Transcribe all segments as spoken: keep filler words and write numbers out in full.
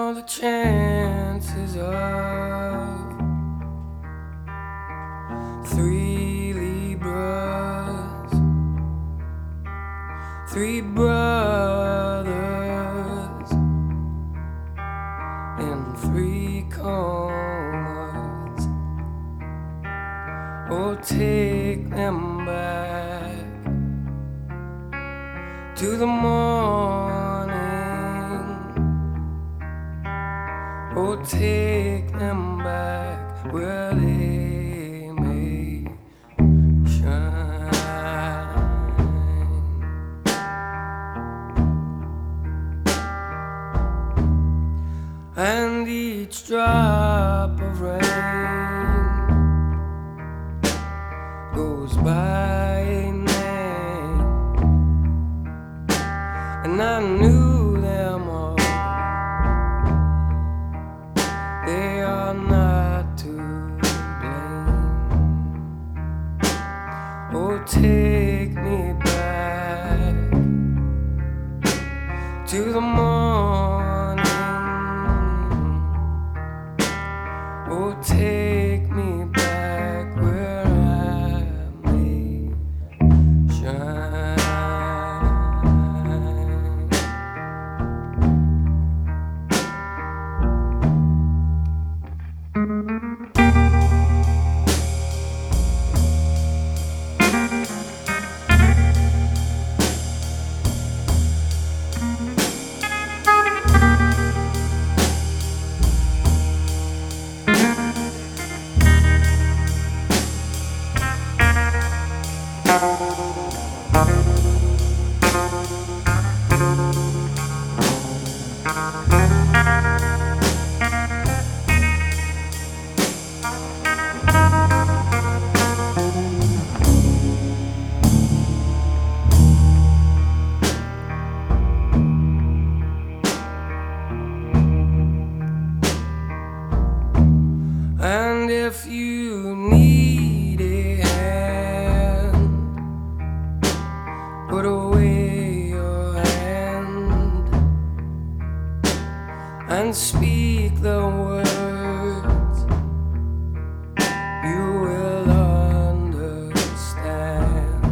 know the chances of three Libras, three brothers in three comas? Oh, take them back to the morning. Oh, take them back where they may shine. And each drop of rain goes by a name, and I knew them all. They are not to blame. Oh, take me back to the morning. Oh, take me back where I may shine. And if you need a hand, put away your hand and speak the words you will understand.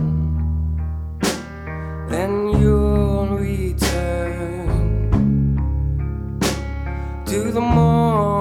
Then you'll return to the morning.